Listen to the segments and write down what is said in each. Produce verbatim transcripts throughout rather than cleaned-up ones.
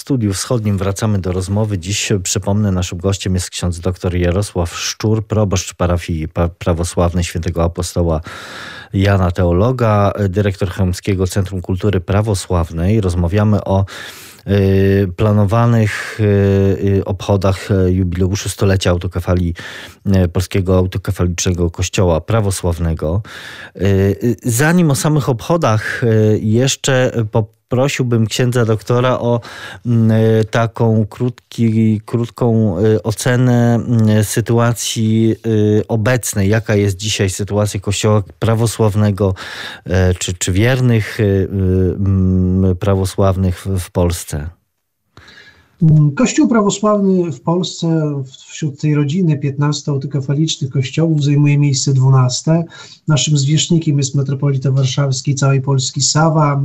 Studiu Wschodnim wracamy do rozmowy. Dziś, przypomnę, naszym gościem jest ksiądz dr Jarosław Szczur, proboszcz parafii prawosławnej Świętego Apostoła Jana Teologa, dyrektor Chełmskiego Centrum Kultury Prawosławnej. Rozmawiamy o planowanych obchodach jubileuszu stulecia autokefalii Polskiego Autokefalicznego Kościoła Prawosławnego. Zanim o samych obchodach, jeszcze poprosiłbym księdza doktora o taką krótki, krótką ocenę sytuacji obecnej. Jaka jest dzisiaj sytuacja Kościoła prawosławnego czy, czy wiernych prawosławnych w Polsce? Kościół prawosławny w Polsce wśród tej rodziny piętnastu autokefalicznych kościołów zajmuje miejsce dwunaste. Naszym zwierzchnikiem jest metropolita warszawski całej Polski Sawa.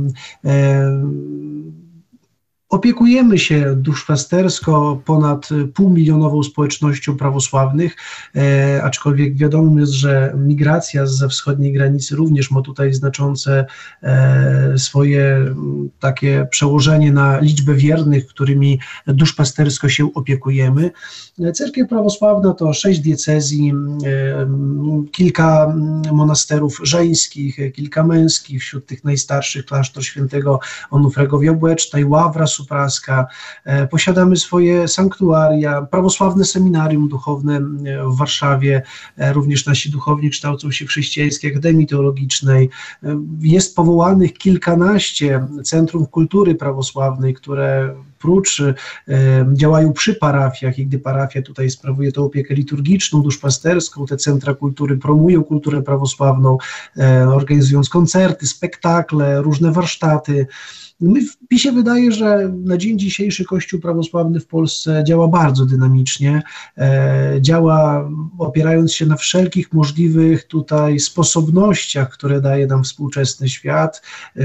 Opiekujemy się duszpastersko ponad półmilionową społecznością prawosławnych, e, aczkolwiek wiadomo jest, że migracja zza wschodniej granicy również ma tutaj znaczące e, swoje takie przełożenie na liczbę wiernych, którymi duszpastersko się opiekujemy. Cerkiew prawosławna to sześć diecezji, e, kilka monasterów żeńskich, kilka męskich, wśród tych najstarszych klasztor świętego Onufrego w Jabłecznej, Ławra Supraska. Posiadamy swoje sanktuaria, prawosławne seminarium duchowne w Warszawie. Również nasi duchowni kształcą się w Chrześcijańskiej Akademii Teologicznej. Jest powołanych kilkanaście centrów kultury prawosławnej, które prócz e, działają przy parafiach i gdy parafia tutaj sprawuje tę opiekę liturgiczną, duszpasterską, te centra kultury promują kulturę prawosławną, e, organizując koncerty, spektakle, różne warsztaty. Mi się wydaje, że na dzień dzisiejszy Kościół prawosławny w Polsce działa bardzo dynamicznie, e, działa opierając się na wszelkich możliwych tutaj sposobnościach, które daje nam współczesny świat, e,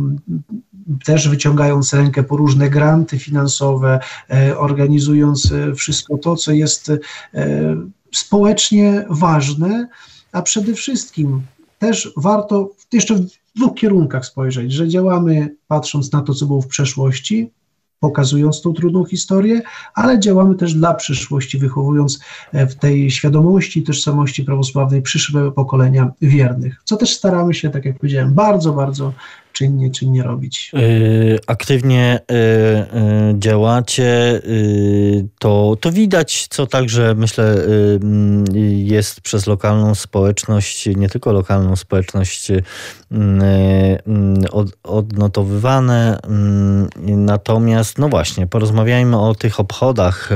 też wyciągając rękę po różne granty finansowe, e, organizując wszystko to, co jest e, społecznie ważne, a przede wszystkim też warto jeszcze w dwóch kierunkach spojrzeć, że działamy patrząc na to, co było w przeszłości, pokazując tą trudną historię, ale działamy też dla przyszłości, wychowując w tej świadomości, tożsamości prawosławnej przyszłe pokolenia wiernych, co też staramy się, tak jak powiedziałem, bardzo, bardzo czynnie, czynnie robić. Yy, aktywnie yy, yy, działacie, yy, to, to widać, co także myślę yy, jest przez lokalną społeczność, nie tylko lokalną społeczność yy, yy, od, odnotowywane. Yy, natomiast, no właśnie, porozmawiajmy o tych obchodach,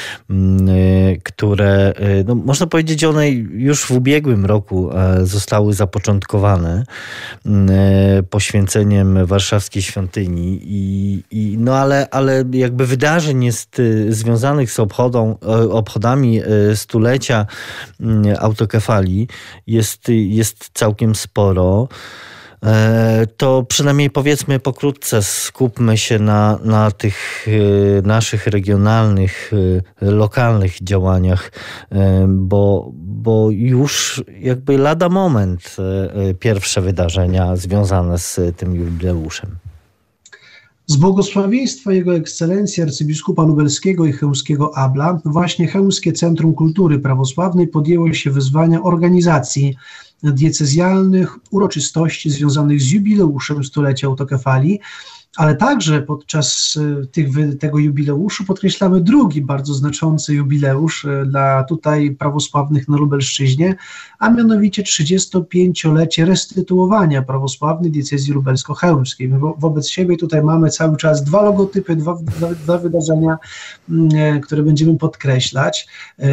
yy, które, yy, no, można powiedzieć, one już w ubiegłym roku yy, zostały zapoczątkowane, yy, poświęcone warszawskiej świątyni i, i no ale, ale jakby wydarzeń jest y, związanych z obchodą, y, obchodami y, stulecia y, autokefalii jest, y, jest całkiem sporo. To przynajmniej powiedzmy pokrótce, skupmy się na, na tych naszych regionalnych, lokalnych działaniach, bo, bo już jakby lada moment pierwsze wydarzenia związane z tym jubileuszem. Z błogosławieństwa Jego Ekscelencji arcybiskupa lubelskiego i chełmskiego Abla właśnie Chełmskie Centrum Kultury Prawosławnej podjęło się wyzwania organizacji diecezjalnych uroczystości związanych z jubileuszem stulecia autokefalii, ale także podczas tych, tego jubileuszu podkreślamy drugi bardzo znaczący jubileusz dla tutaj prawosławnych na Lubelszczyźnie, a mianowicie trzydziestopięciolecie restytuowania prawosławnej diecezji lubelsko-chełmskiej. Wo wobec siebie tutaj mamy cały czas dwa logotypy, dwa, dwa, dwa wydarzenia, które będziemy podkreślać.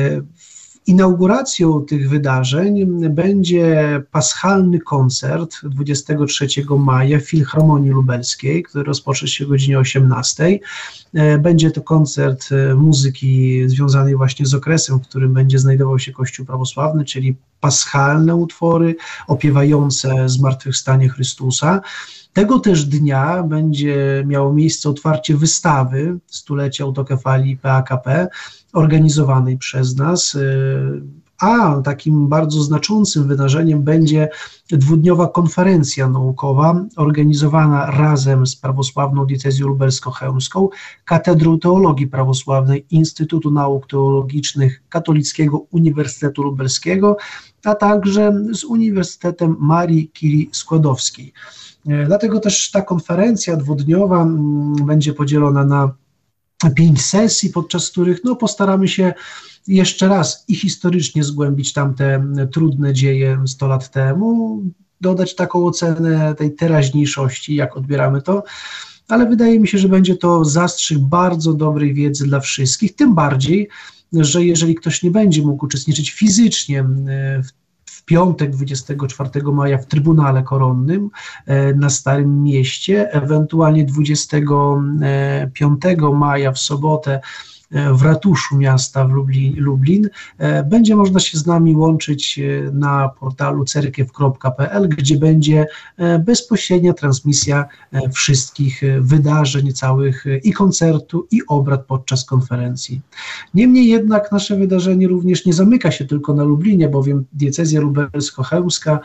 Inauguracją tych wydarzeń będzie paschalny koncert dwudziestego trzeciego maja w Filharmonii Lubelskiej, który rozpocznie się o godzinie osiemnastej. Będzie to koncert muzyki związanej właśnie z okresem, w którym będzie znajdował się Kościół prawosławny, czyli paschalne utwory opiewające zmartwychwstanie Chrystusa. Tego też dnia będzie miało miejsce otwarcie wystawy stulecia autokefalii P A K P, organizowanej przez nas, a takim bardzo znaczącym wydarzeniem będzie dwudniowa konferencja naukowa organizowana razem z Prawosławną Diecezją Lubelsko-Chełmską, Katedrą Teologii Prawosławnej Instytutu Nauk Teologicznych Katolickiego Uniwersytetu Lubelskiego, a także z Uniwersytetem Marii Curie-Skłodowskiej. Dlatego też ta konferencja dwudniowa będzie podzielona na pięć sesji, podczas których no, postaramy się jeszcze raz i historycznie zgłębić tamte trudne dzieje sto lat temu, dodać taką ocenę tej teraźniejszości, jak odbieramy to, ale wydaje mi się, że będzie to zastrzyk bardzo dobrej wiedzy dla wszystkich, tym bardziej, że jeżeli ktoś nie będzie mógł uczestniczyć fizycznie w w piątek dwudziestego czwartego maja w Trybunale Koronnym na Starym Mieście, ewentualnie dwudziestego piątego maja w sobotę w ratuszu miasta w Lublin, Lublin, będzie można się z nami łączyć na portalu cerkiew kropka p l, gdzie będzie bezpośrednia transmisja wszystkich wydarzeń, całych i koncertu, i obrad podczas konferencji. Niemniej jednak nasze wydarzenie również nie zamyka się tylko na Lublinie, bowiem diecezja lubelsko-chełmska,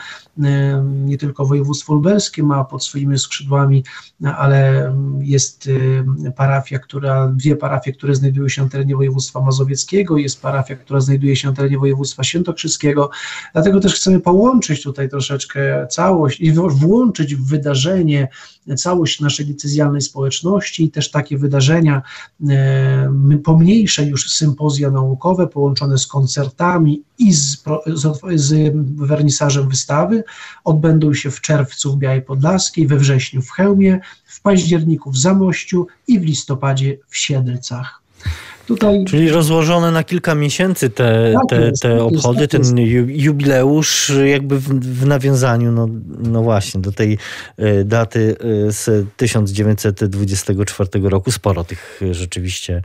nie tylko województwo lubelskie ma pod swoimi skrzydłami, ale jest parafia, która, dwie parafie, które znajdują się na terenie województwa mazowieckiego, jest parafia, która znajduje się na terenie województwa świętokrzyskiego, dlatego też chcemy połączyć tutaj troszeczkę całość i włączyć w wydarzenie całość naszej diecezjalnej społeczności i też takie wydarzenia e, pomniejsze już sympozja naukowe połączone z koncertami i z, z, z wernisażem wystawy odbędą się w czerwcu w Białej Podlaskiej, we wrześniu w Chełmie, w październiku w Zamościu i w listopadzie w Siedlcach. Tutaj... Czyli rozłożone na kilka miesięcy te, tak te, jest, te obchody, jest, tak ten jubileusz jakby w, w nawiązaniu, no, no właśnie, do tej daty z tysiąc dziewięćset dwudziestego czwartego roku. Sporo tych rzeczywiście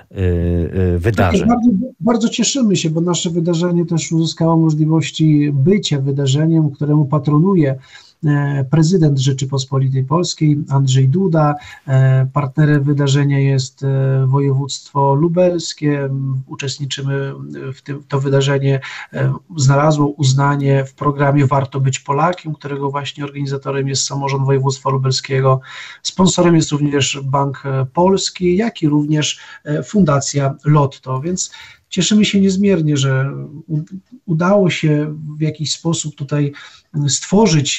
wydarzeń. Tak, bardzo, bardzo cieszymy się, bo nasze wydarzenie też uzyskało możliwości bycia wydarzeniem, któremu patronuje prezydent Rzeczypospolitej Polskiej Andrzej Duda. Partnerem wydarzenia jest województwo lubelskie. Uczestniczymy w tym, to wydarzenie znalazło uznanie w programie Warto być Polakiem, którego właśnie organizatorem jest samorząd województwa lubelskiego. Sponsorem jest również Bank Polski, jak i również Fundacja Lotto, więc cieszymy się niezmiernie, że udało się w jakiś sposób tutaj stworzyć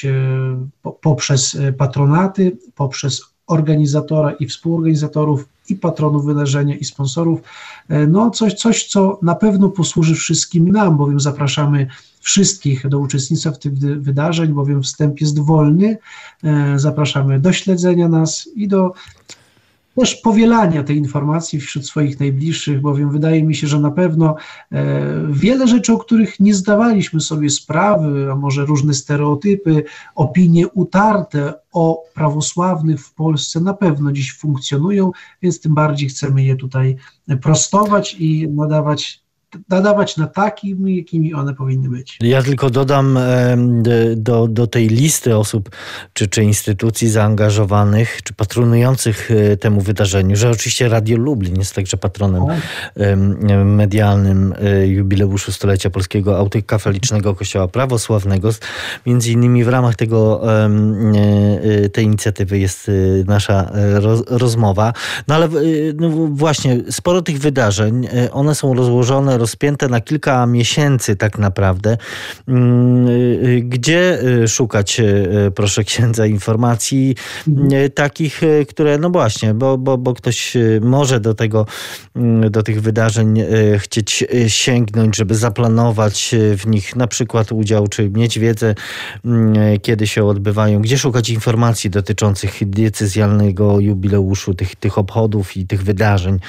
poprzez patronaty, poprzez organizatora i współorganizatorów i patronów wydarzenia i sponsorów, no coś, coś, co na pewno posłuży wszystkim nam, bowiem zapraszamy wszystkich do uczestnictwa w tych wydarzeń, bowiem wstęp jest wolny, zapraszamy do śledzenia nas i do też powielania tej informacji wśród swoich najbliższych, bowiem wydaje mi się, że na pewno e, wiele rzeczy, o których nie zdawaliśmy sobie sprawy, a może różne stereotypy, opinie utarte o prawosławnych w Polsce na pewno dziś funkcjonują, więc tym bardziej chcemy je tutaj prostować i nadawać nadawać na takimi, jakimi one powinny być. Ja tylko dodam do, do tej listy osób czy, czy instytucji zaangażowanych, czy patronujących temu wydarzeniu, że oczywiście Radio Lublin jest także patronem o. medialnym jubileuszu stulecia Polskiego Autokefalicznego Kościoła Prawosławnego. Między innymi w ramach tego tej inicjatywy jest nasza roz, rozmowa. No ale no właśnie, sporo tych wydarzeń, one są rozłożone, rozpięte na kilka miesięcy tak naprawdę. Gdzie szukać, proszę księdza, informacji takich, które, no właśnie, bo, bo, bo ktoś może do tego, do tych wydarzeń chcieć sięgnąć, żeby zaplanować w nich na przykład udział, czy mieć wiedzę, kiedy się odbywają. Gdzie szukać informacji dotyczących diecezjalnego jubileuszu, tych, tych obchodów i tych wydarzeń?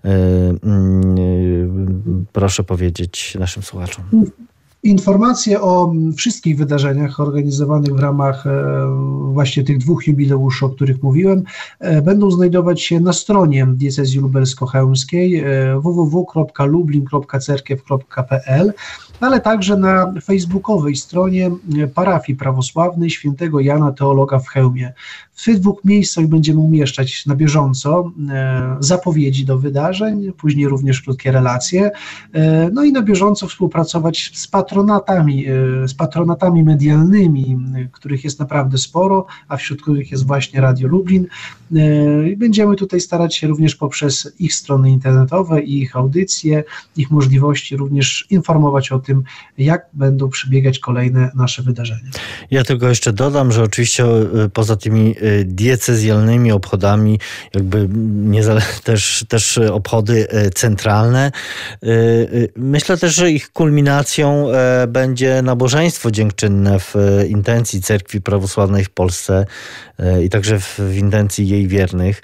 Proszę powiedzieć naszym słuchaczom. Informacje o wszystkich wydarzeniach organizowanych w ramach właśnie tych dwóch jubileuszy, o których mówiłem, będą znajdować się na stronie diecezji lubelsko-chełmskiej w w w kropka lublin kropka cerkiew kropka p l, ale także na facebookowej stronie parafii prawosławnej świętego Jana Teologa w Chełmie. W tych dwóch miejscach będziemy umieszczać na bieżąco zapowiedzi do wydarzeń, później również krótkie relacje, no i na bieżąco współpracować z patronatami, z patronatami medialnymi, których jest naprawdę sporo, a wśród których jest właśnie Radio Lublin. Będziemy tutaj starać się również poprzez ich strony internetowe i ich audycje, ich możliwości również informować o tym, jak będą przebiegać kolejne nasze wydarzenia. Ja tylko jeszcze dodam, że oczywiście poza tymi diecezjalnymi obchodami, jakby niezale- też, też obchody centralne, myślę też, że ich kulminacją będzie nabożeństwo dziękczynne w intencji Cerkwi Prawosławnej w Polsce i także w, w intencji jej wiernych,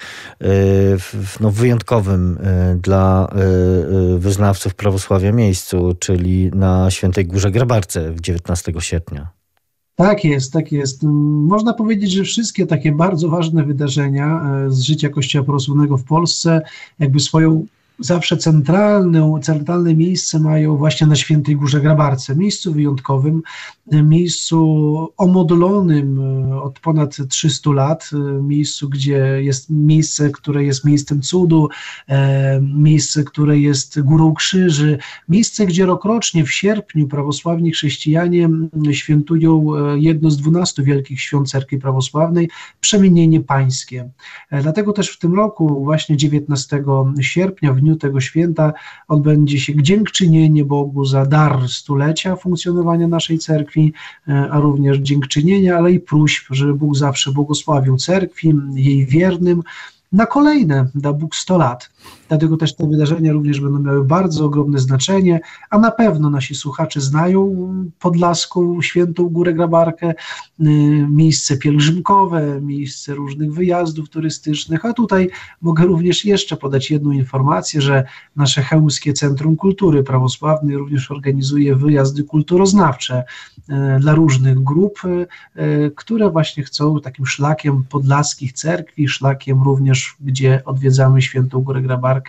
w no, wyjątkowym dla wyznawców prawosławia miejscu, czyli na Świętej Górze Grabarce dziewiętnastego sierpnia. Tak jest, tak jest. Można powiedzieć, że wszystkie takie bardzo ważne wydarzenia z życia Kościoła Prawosławnego w Polsce jakby swoją zawsze centralne, centralne miejsce mają właśnie na Świętej Górze Grabarce, miejscu wyjątkowym, miejscu omodlonym od ponad trzystu lat, miejscu, gdzie jest miejsce, które jest miejscem cudu, miejsce, które jest górą krzyży, miejsce, gdzie rokrocznie w sierpniu prawosławni chrześcijanie świętują jedno z dwunastu wielkich świąt Cerkwi Prawosławnej, Przemienienie Pańskie. Dlatego też w tym roku, właśnie dziewiętnastego sierpnia, w dniu tego święta, odbędzie się dziękczynienie Bogu za dar stulecia funkcjonowania naszej cerkwi, a również dziękczynienia, ale i próśb, żeby Bóg zawsze błogosławił cerkwi, jej wiernym, na kolejne da Bóg sto lat. Dlatego też te wydarzenia również będą miały bardzo ogromne znaczenie, a na pewno nasi słuchacze znają podlaską Świętą Górę Grabarkę, miejsce pielgrzymkowe, miejsce różnych wyjazdów turystycznych, a tutaj mogę również jeszcze podać jedną informację, że nasze Chełmskie Centrum Kultury Prawosławnej również organizuje wyjazdy kulturoznawcze dla różnych grup, które właśnie chcą takim szlakiem podlaskich cerkwi, szlakiem również, gdzie odwiedzamy Świętą Górę Grabarkę,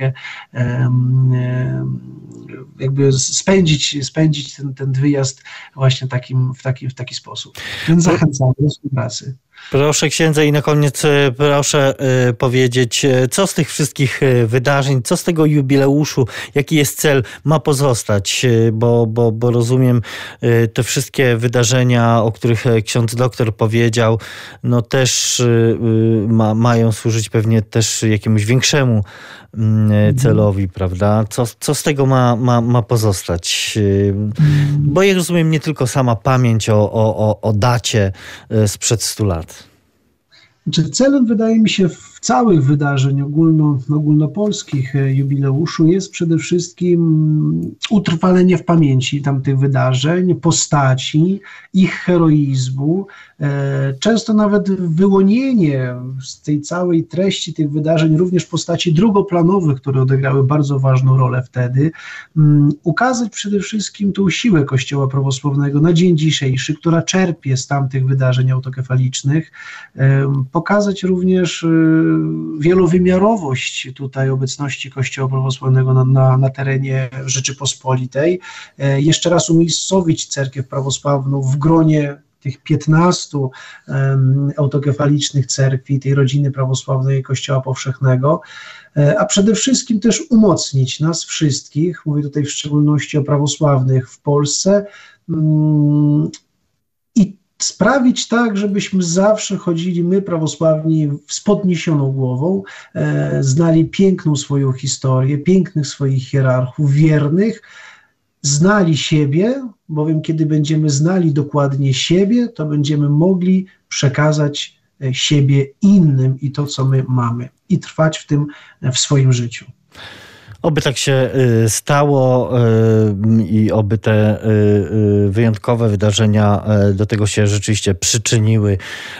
jakby spędzić, spędzić ten, ten wyjazd właśnie takim, w, taki, w taki sposób. Więc zachęcamy do współpracy. Proszę księdza i na koniec proszę y, powiedzieć, co z tych wszystkich wydarzeń, co z tego jubileuszu, jaki jest cel, ma pozostać, bo, bo, bo rozumiem y, te wszystkie wydarzenia, o których ksiądz doktor powiedział, no też y, ma, mają służyć pewnie też jakiemuś większemu y, celowi, prawda? Co, co z tego ma, ma, ma pozostać? Y, bo ja rozumiem nie tylko sama pamięć o, o, o dacie sprzed stu lat. Znaczy, celem, wydaje mi się, w całych wydarzeń ogólno, ogólnopolskich jubileuszu jest przede wszystkim utrwalenie w pamięci tamtych wydarzeń, postaci, ich heroizmu, często nawet wyłonienie z tej całej treści tych wydarzeń również postaci drugoplanowych, które odegrały bardzo ważną rolę wtedy, ukazać przede wszystkim tą siłę Kościoła Prawosławnego na dzień dzisiejszy, która czerpie z tamtych wydarzeń autokefalicznych, pokazać również wielowymiarowość tutaj obecności Kościoła Prawosławnego na, na, na terenie Rzeczypospolitej, jeszcze raz umiejscowić cerkiew prawosławną w gronie tych piętnastu um, autokefalicznych cerkwi, tej rodziny prawosławnej Kościoła Powszechnego, a przede wszystkim też umocnić nas wszystkich, mówię tutaj w szczególności o prawosławnych w Polsce, um, i sprawić tak, żebyśmy zawsze chodzili, my prawosławni, z podniesioną głową, e, znali piękną swoją historię, pięknych swoich hierarchów, wiernych, znali siebie, bowiem kiedy będziemy znali dokładnie siebie, to będziemy mogli przekazać siebie innym i to, co my mamy, i trwać w tym w swoim życiu. Oby tak się stało i oby te wyjątkowe wydarzenia do tego się rzeczywiście przyczyniły.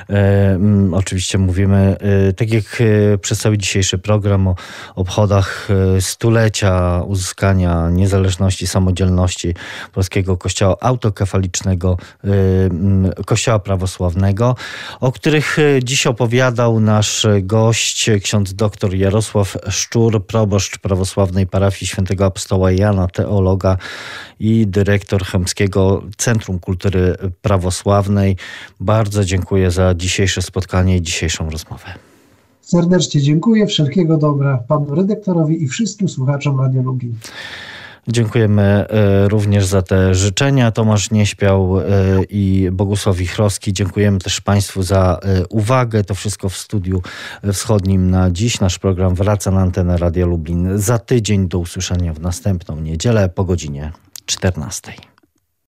Oczywiście mówimy, tak jak przez cały dzisiejszy program, o obchodach stulecia uzyskania niezależności, samodzielności polskiego kościoła autokefalicznego, kościoła prawosławnego, o których dziś opowiadał nasz gość, ksiądz doktor Jarosław Szczur, proboszcz prawosławny prawosławnej parafii świętego apostoła Jana, teologa i dyrektor Chełmskiego Centrum Kultury Prawosławnej. Bardzo dziękuję za dzisiejsze spotkanie i dzisiejszą rozmowę. Serdecznie dziękuję. Wszelkiego dobra panu redaktorowi i wszystkim słuchaczom Radia Lublin. Dziękujemy również za te życzenia. Tomasz Nieśpiał i Bogusław Wichrowski. Dziękujemy też Państwu za uwagę. To wszystko w Studiu Wschodnim na dziś. Nasz program wraca na antenę Radia Lublin za tydzień. Do usłyszenia w następną niedzielę po godzinie czternastej.